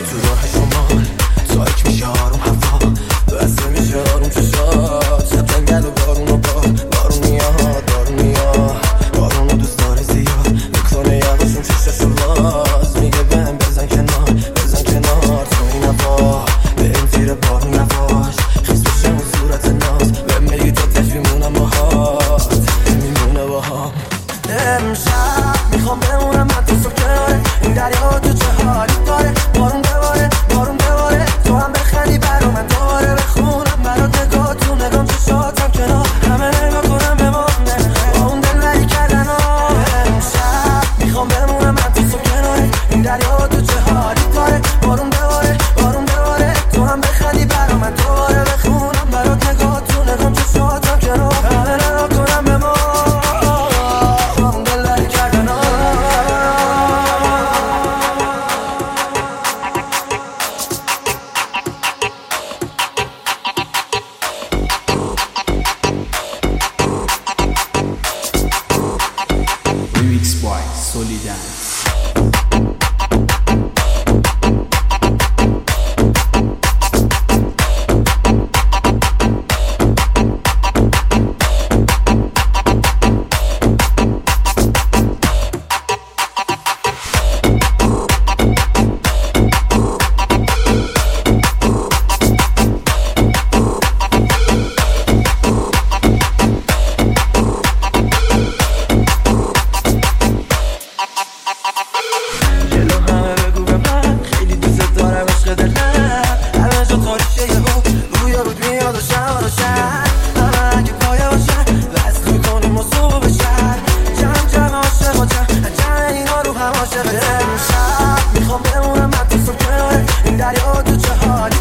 تو راه شمال تاک میشه آروم هوا بسته میشه آروم چشات شب جنگل و بارون و بارون میاد بارون رو دوست داره زیاد میکنه یواشون چششو باز میگه بهم بزن کنار تو این هوا بهم زیر بارون نواش خیز بشه اون صورت ناز بهم بگی تو تش میمونم باها امشب میخوام بمونم من تو صبح کناره این دریا تو چه حالی داره بارون بباره تو هم بخندی برا من دوباره بخونم برات نگاه تو نگام چشاتم کنار همه نگاه کنم به ما با اون دلبری کردن ها امشب میخوام بمونم من تو صبح کناره این دریا تو چه حالی داره بارون بباره تو هم بخندی برا من دوباره بخونم برات نگاه تو نگام چشاتم کنار همه نگاه کنم به ما Remix by Solidance. میخوام بمونم من تو صبح کناره این دریا تو چه حالی